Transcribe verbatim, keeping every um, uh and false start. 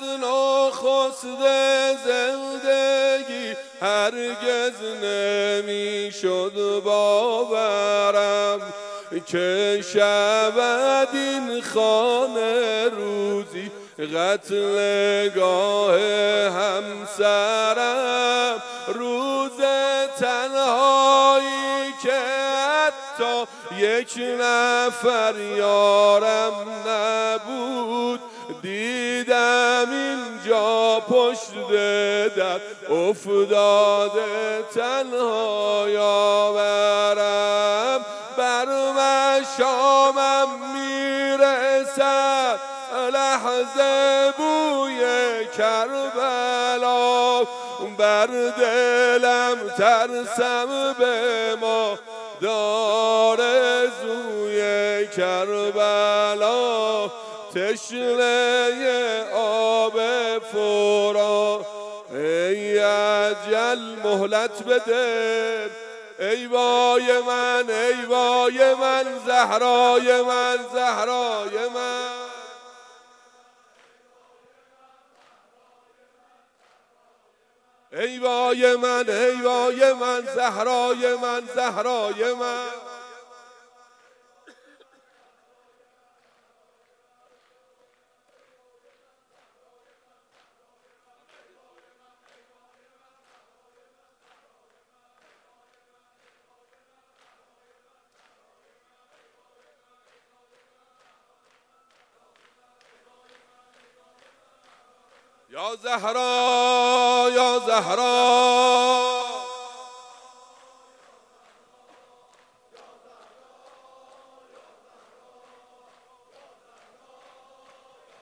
نخست زندگی هرگز نمیشد باورم که شود این خانه روزی قتلگاه همسرم. روز تنهایی که حتی یک نفر یارم نبود، دیدم اینجا پشت در افتاده تنها یاورم. بر مشامم میرسد لحظه بوی کربلا، بر دلم ترسم به ما داره زوی کربلا. تشنه آب فرات ای اجل مهلت بده، ای وای من ای وای من زهرای من زهرای من. ای وای من ای وای من زهرای من زهرای من. یا زهرا یا زهرا